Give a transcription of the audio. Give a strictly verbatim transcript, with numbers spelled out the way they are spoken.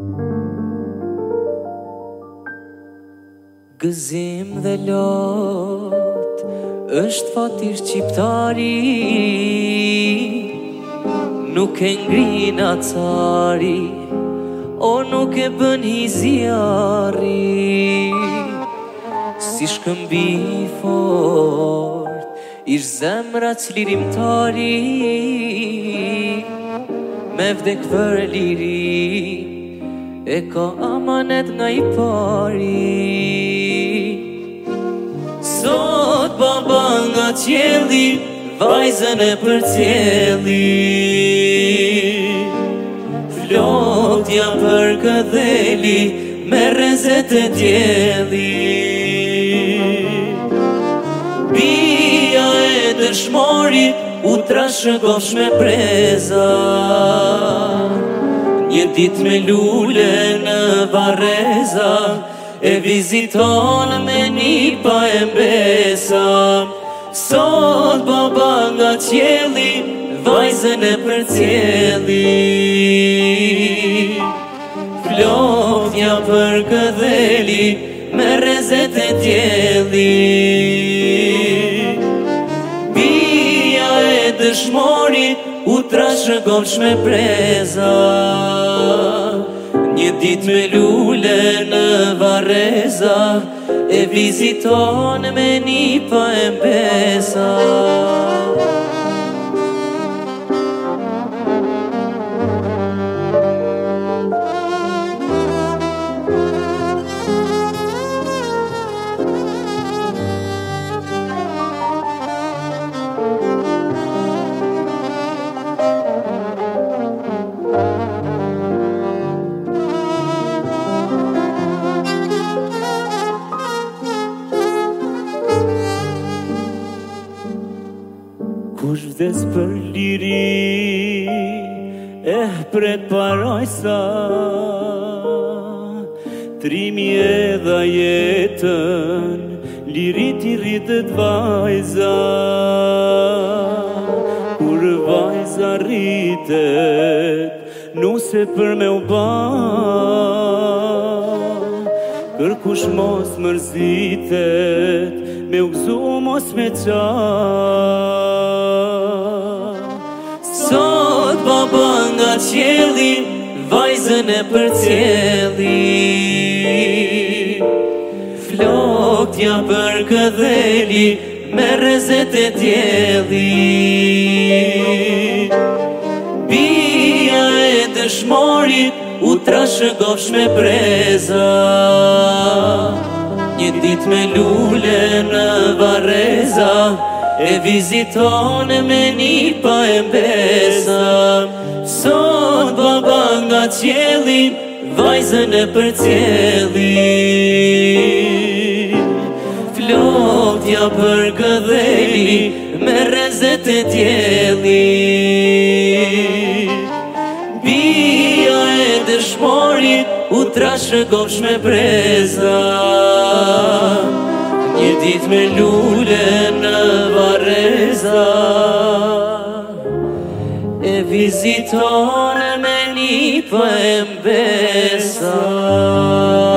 Gëzim dhe lot është fati shqiptari, nuk e ngrin acari, o nuk e bën hizjari. Si shkëmbi fort ish zemra çlirimtari, me vdek për liri e ka amanet nga i pari. Sot baba nga qelli vajzën e përcjelli, flotja për këdheli me rezet e djeli. Bia e dëshmorit u trashëgosh me preza, një dit me lule në Vareza, e viziton me nipa e mbesa. Sot baba nga qelli vajzën e përcjelli, flotja për këdheli me rezet e djeli. Bia e dëshmorit u trashëgosh me preza, një dit me lule në Vareza, e viziton me nipa e mbesa. Kush vdes për liri, eh pret paroj sa, trimi edha jetën, lirit i rritët vajza. Kur vajza rritet, nuse për me u ba, kërkush mos mërzitet, me u gzu mos me qa. Sot baba nga qelli vajzën e përcjelli, flotja për këdheli me rezet e djeli. Bia e dëshmorit u trashëgosh me preza, një dit me lule në Vareza, e viziton me nipa e mbesa. Sot baba nga qelli vajzën e përcjelli, flotja për këdheli me rezet e djeli. Bia e dëshmorit u trashëgosh me preza, një dit me lule në Vareza, e viziton me nipa e mbesa.